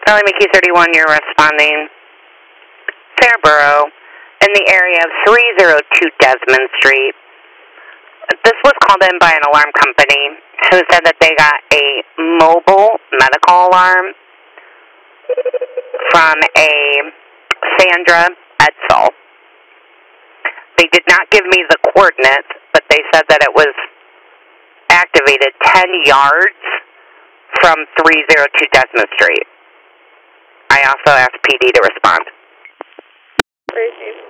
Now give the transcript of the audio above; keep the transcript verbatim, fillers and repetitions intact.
Charlie McKee thirty-one, you're responding Fairborough in the area of three oh two Desmond Street. This was called in by an alarm company who said that they got a mobile medical alarm from a Sandra Edsel. They did not give me the coordinates, but they said that it was activated ten yards from three oh two Desmond Street. I also asked P D to respond. Crazy.